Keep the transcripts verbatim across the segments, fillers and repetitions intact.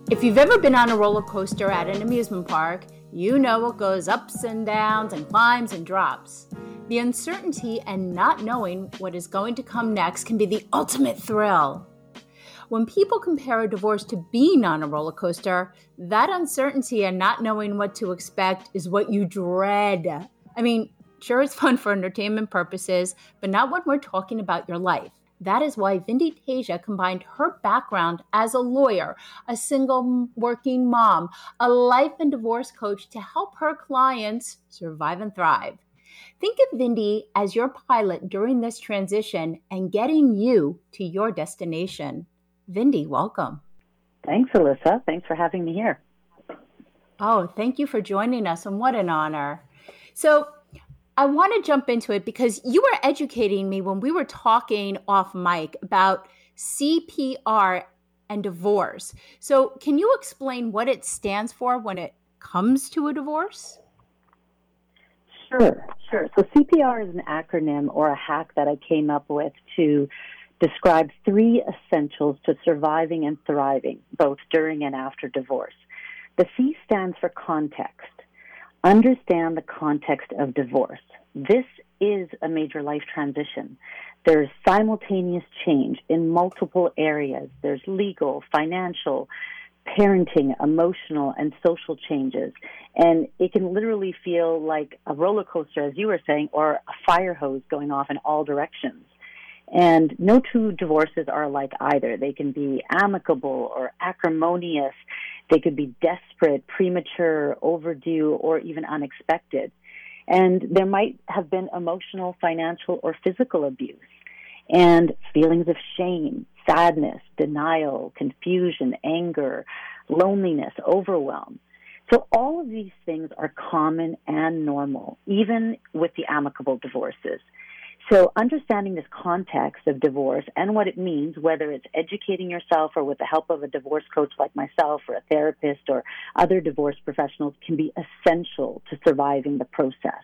If you've ever been on a roller coaster at an amusement park, you know it goes ups and downs and climbs and drops. The uncertainty and not knowing what is going to come next can be the ultimate thrill. When people compare a divorce to being on a roller coaster, that uncertainty and not knowing what to expect is what you dread. I mean, sure, it's fun for entertainment purposes, but not when we're talking about your life. That is why Vindy Tasia combined her background as a lawyer, a single working mom, a life and divorce coach to help her clients survive and thrive. Think of Vindy as your pilot during this transition and getting you to your destination. Vindy, welcome. Thanks, Alyssa. Thanks for having me here. Oh, thank you for joining us, and what an honor. So I want to jump into it because you were educating me when we were talking off mic about C P R and divorce. So can you explain what it stands for when it comes to a divorce? Sure, sure. So C P R is an acronym or a hack that I came up with to describe three essentials to surviving and thriving, both during and after divorce. The C stands for context. Understand the context of divorce. This is a major life transition. There's simultaneous change in multiple areas. There's legal, financial, parenting, emotional, and social changes. And it can literally feel like a roller coaster, as you were saying, or a fire hose going off in all directions. And no two divorces are alike either. They can be amicable or acrimonious. They could be desperate, premature, overdue, or even unexpected. And there might have been emotional, financial, or physical abuse, and feelings of shame, sadness, denial, confusion, anger, loneliness, overwhelm. So all of these things are common and normal, even with the amicable divorces. So understanding this context of divorce and what it means, whether it's educating yourself or with the help of a divorce coach like myself or a therapist or other divorce professionals, can be essential to surviving the process.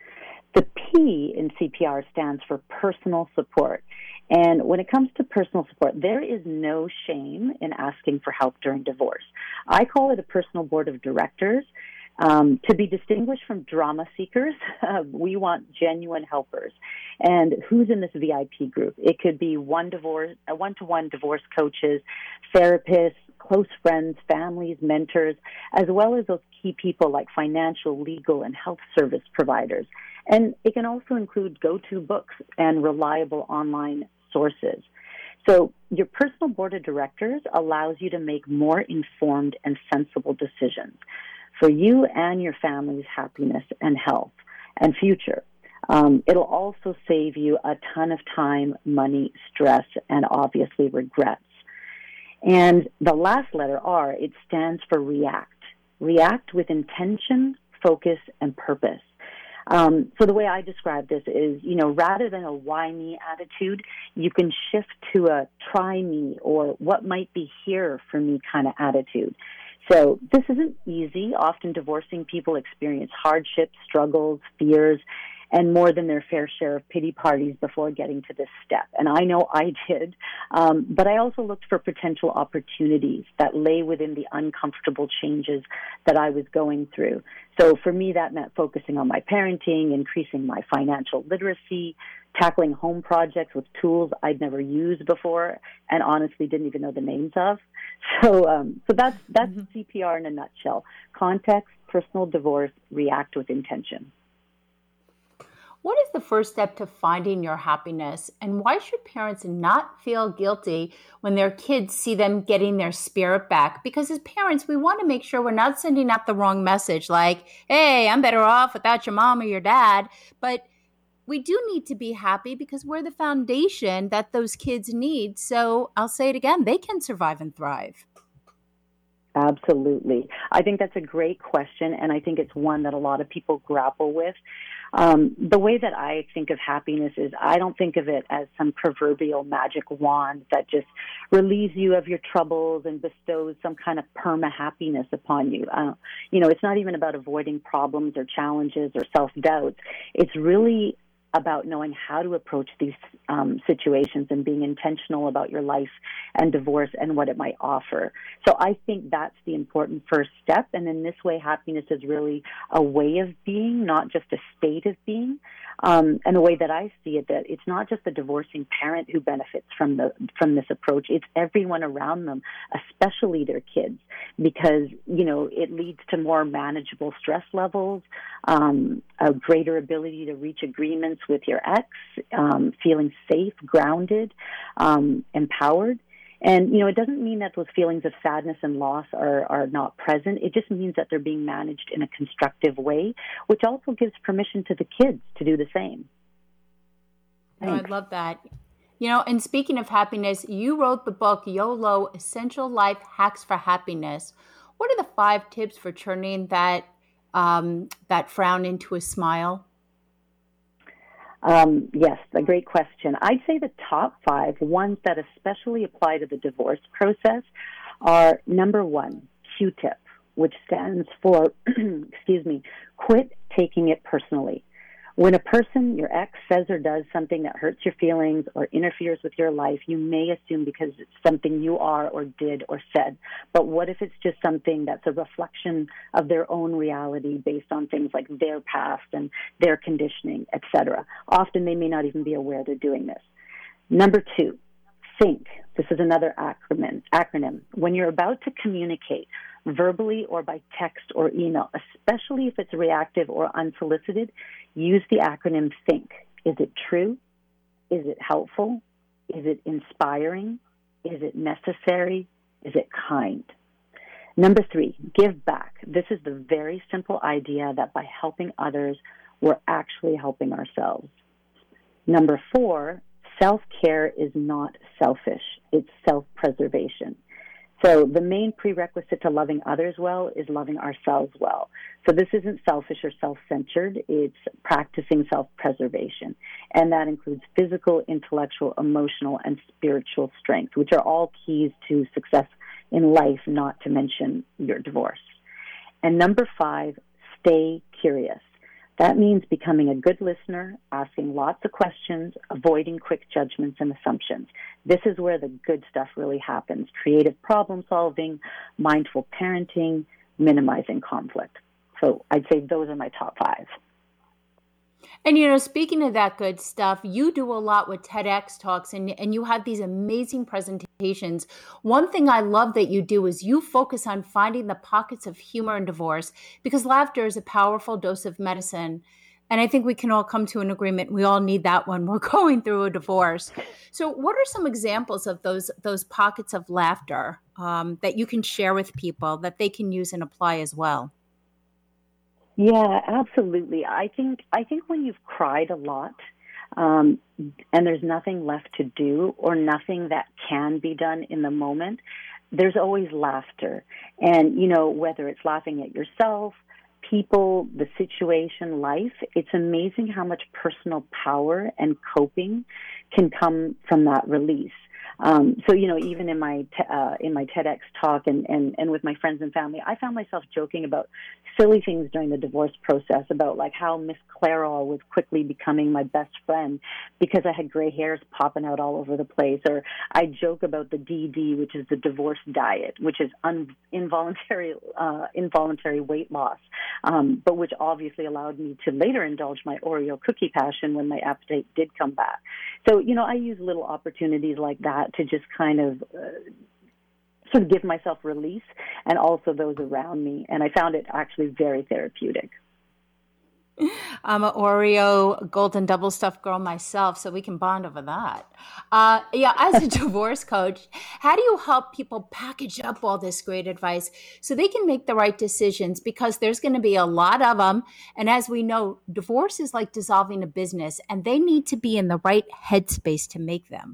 The P in C P R stands for personal support. And when it comes to personal support, there is no shame in asking for help during divorce. I call it a personal board of directors. Um, to be distinguished from drama seekers, uh, we want genuine helpers. And who's in this V I P group? It could be one divorce, uh, one-to-one divorce coaches, therapists, close friends, families, mentors, as well as those key people like financial, legal, and health service providers. And it can also include go-to books and reliable online sources. So your personal board of directors allows you to make more informed and sensible decisions for you and your family's happiness and health and future. Um, it'll also save you a ton of time, money, stress, and obviously regrets. And the last letter, R, it stands for react. React with intention, focus, and purpose. Um, so the way I describe this is, you know, rather than a why me attitude, you can shift to a try me or what might be here for me kind of attitude. So this isn't easy. Often divorcing people experience hardships, struggles, fears, and more than their fair share of pity parties before getting to this step. And I know I did, um, but I also looked for potential opportunities that lay within the uncomfortable changes that I was going through. So for me, that meant focusing on my parenting, increasing my financial literacy, tackling home projects with tools I'd never used before and honestly didn't even know the names of. So um, so that's, that's mm-hmm. C P R in a nutshell. Context, personal divorce, react with intention. What is the first step to finding your happiness, and why should parents not feel guilty when their kids see them getting their spirit back? Because as parents, we want to make sure we're not sending out the wrong message like, hey, I'm better off without your mom or your dad. But we do need to be happy because we're the foundation that those kids need. So I'll say it again, they can survive and thrive. Absolutely. I think that's a great question, and I think it's one that a lot of people grapple with. Um, the way that I think of happiness is I don't think of it as some proverbial magic wand that just relieves you of your troubles and bestows some kind of perma-happiness upon you. Uh, you know, it's not even about avoiding problems or challenges or self-doubts. It's really about knowing how to approach these um, situations and being intentional about your life and divorce and what it might offer. So I think that's the important first step. And in this way, happiness is really a way of being, not just a state of being. Um, and the way that I see it, that it's not just the divorcing parent who benefits from the from this approach. It's everyone around them, especially their kids, because, you know, it leads to more manageable stress levels, um, a greater ability to reach agreements with your ex, um, feeling safe, grounded, um, empowered. And, you know, it doesn't mean that those feelings of sadness and loss are, are not present. It just means that they're being managed in a constructive way, which also gives permission to the kids to do the same. Oh, I love that. You know, and speaking of happiness, you wrote the book YOLO, Essential Life Hacks for Happiness. What are the five tips for turning that um, that frown into a smile? Um, yes, a great question. I'd say the top five, ones that especially apply to the divorce process, are number one, Q-tip, which stands for, excuse me, quit taking it personally. When a person, your ex, says or does something that hurts your feelings or interferes with your life, you may assume because it's something you are or did or said. But what if it's just something that's a reflection of their own reality based on things like their past and their conditioning, et cetera? Often they may not even be aware they're doing this. Number two, think. This is another acronym. acronym. When you're about to communicate, verbally or by text or email, especially if it's reactive or unsolicited, use the acronym THINK. Is it true? Is it helpful? Is it inspiring? Is it necessary? Is it kind? Number three, give back. This is the very simple idea that by helping others, we're actually helping ourselves. Number four, self-care is not selfish. It's self-preservation. So the main prerequisite to loving others well is loving ourselves well. So this isn't selfish or self-centered. It's practicing self-preservation. And that includes physical, intellectual, emotional, and spiritual strength, which are all keys to success in life, not to mention your divorce. And number five, stay curious. That means becoming a good listener, asking lots of questions, avoiding quick judgments and assumptions. This is where the good stuff really happens. Creative problem solving, mindful parenting, minimizing conflict. So I'd say those are my top five. And, you know, speaking of that good stuff, you do a lot with TEDx talks and, and you have these amazing presentations. One thing I love that you do is you focus on finding the pockets of humor in divorce because laughter is a powerful dose of medicine. And I think we can all come to an agreement. We all need that when we're going through a divorce. So what are some examples of those those pockets of laughter um, that you can share with people that they can use and apply as well? Yeah, absolutely. I think I think when you've cried a lot um, and there's nothing left to do or nothing that can be done in the moment, there's always laughter. And, you know, whether it's laughing at yourself, people, the situation, life, it's amazing how much personal power and coping can come from that release. Um, so, you know, even in my te- uh, in my TEDx talk and, and, and with my friends and family, I found myself joking about silly things during the divorce process about like how Miss Clairol was quickly becoming my best friend because I had gray hairs popping out all over the place. Or I joke about the D D, which is the divorce diet, which is un- involuntary uh, involuntary weight loss, um, but which obviously allowed me to later indulge my Oreo cookie passion when my appetite did come back. So, you know, I use little opportunities like that to just kind of uh, sort of give myself release and also those around me. And I found it actually very therapeutic. I'm an Oreo golden double stuffed girl myself, so we can bond over that. Uh, yeah, as a divorce coach, how do you help people package up all this great advice so they can make the right decisions? Because there's going to be a lot of them. And as we know, divorce is like dissolving a business, and they need to be in the right headspace to make them.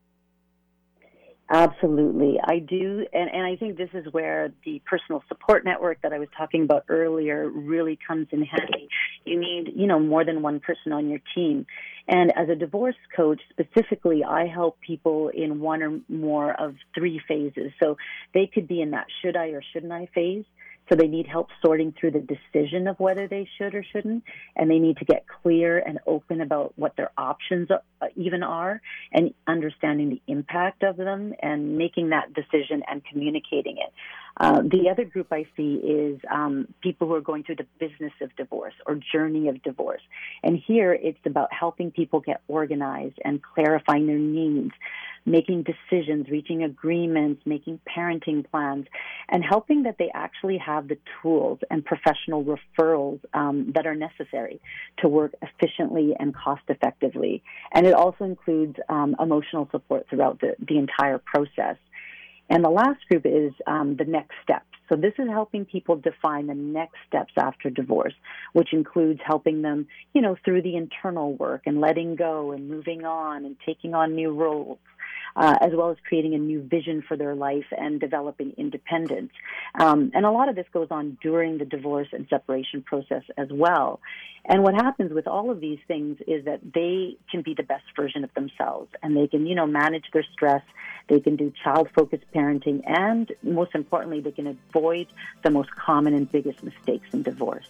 Absolutely. I do. And, and I think this is where the personal support network that I was talking about earlier really comes in handy. You need, you know, more than one person on your team. And as a divorce coach, specifically, I help people in one or more of three phases. So they could be in that should I or shouldn't I phase. So they need help sorting through the decision of whether they should or shouldn't, and they need to get clear and open about what their options even are, and understanding the impact of them and making that decision and communicating it. Uh, the other group I see is um, people who are going through the business of divorce or journey of divorce. And here it's about helping people get organized and clarifying their needs, making decisions, reaching agreements, making parenting plans, and helping that they actually have the tools and professional referrals um, that are necessary to work efficiently and cost effectively. And it also includes um, emotional support throughout the, the entire process. And the last group is um, the next steps. So this is helping people define the next steps after divorce, which includes helping them, you know, through the internal work and letting go and moving on and taking on new roles, uh, as well as creating a new vision for their life and developing independence. Um, and a lot of this goes on during the divorce and separation process as well. And what happens with all of these things is that they can be the best version of themselves, and they can, you know, manage their stress. They can do child-focused parenting, and most importantly, they can avoid the most common and biggest mistakes in divorce.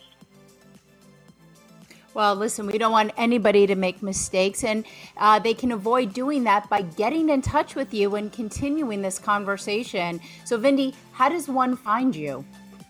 Well, listen, we don't want anybody to make mistakes, and uh, they can avoid doing that by getting in touch with you and continuing this conversation. So, Vindy, how does one find you?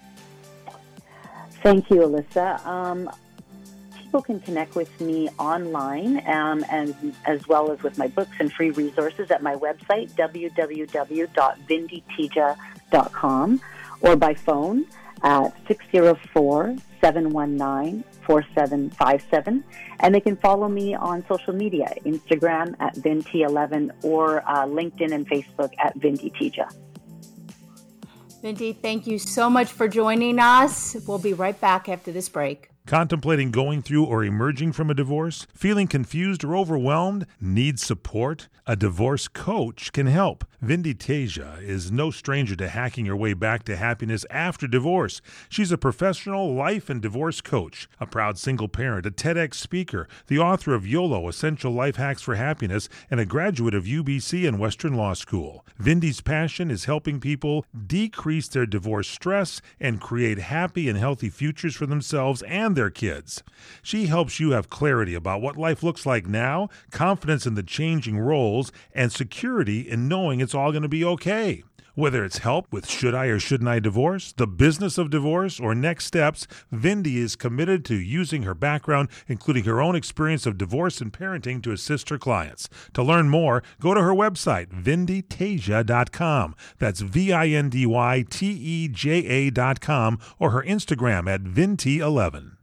Thank you, Alyssa. Um, people can connect with me online um, and as well as with my books and free resources at my website, w w w dot vindy teja dot com, or by phone at six zero four, seven one nine, four seven five seven. And they can follow me on social media, Instagram at vin t eleven, or uh, LinkedIn and Facebook at Vindy Teja. Vindy, thank you so much for joining us. We'll be right back after this break. Contemplating going through or emerging from a divorce? Feeling confused or overwhelmed? Need support? A divorce coach can help. Vindy Teja is no stranger to hacking her way back to happiness after divorce. She's a professional life and divorce coach, a proud single parent, a TEDx speaker, the author of YOLO, Essential Life Hacks for Happiness, and a graduate of U B C and Western Law School. Vindy's passion is helping people decrease their divorce stress and create happy and healthy futures for themselves and their kids. She helps you have clarity about what life looks like now, confidence in the changing roles, and security in knowing it's all going to be okay. Whether it's help with should I or shouldn't I divorce, the business of divorce, or next steps, Vindy is committed to using her background, including her own experience of divorce and parenting, to assist her clients. To learn more, go to her website, vindy teja dot com. That's V I N D Y T E J A dot com, or her Instagram at vin t eleven.